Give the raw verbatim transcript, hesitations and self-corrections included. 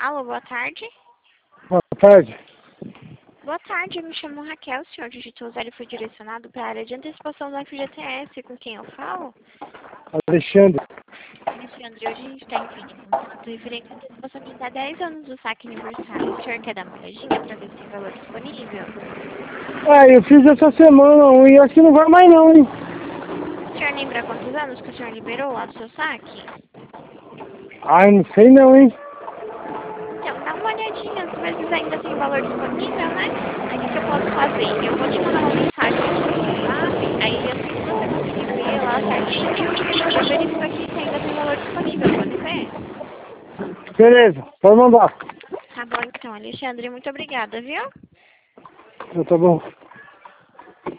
Alô, boa tarde. Boa tarde. Boa tarde, eu me chamo Raquel. O senhor digitou zero e foi direcionado para a área de antecipação do F G T S. Com quem eu falo? Alexandre. Alexandre, hoje a gente está entrando em contato referente à antecipação de até dez anos do saque aniversário. O senhor quer dar uma olhadinha para ver se tem valor disponível? Ah, eu fiz essa semana um e acho que não vai mais não, hein? O senhor lembra quantos anos que o senhor liberou lá do seu saque? Ah, não sei não, hein? Então, dá uma olhadinha, às vezes ainda tem valor disponível, né? Aí o que que eu posso fazer? Eu vou te mandar uma mensagem aqui no WhatsApp, aí assim que você conseguir ver lá certinho, você verifica aqui se ainda tem valor disponível, pode ser? Beleza, pode mandar. Tá bom então, Alexandre, muito obrigada, viu? Então, tá bom.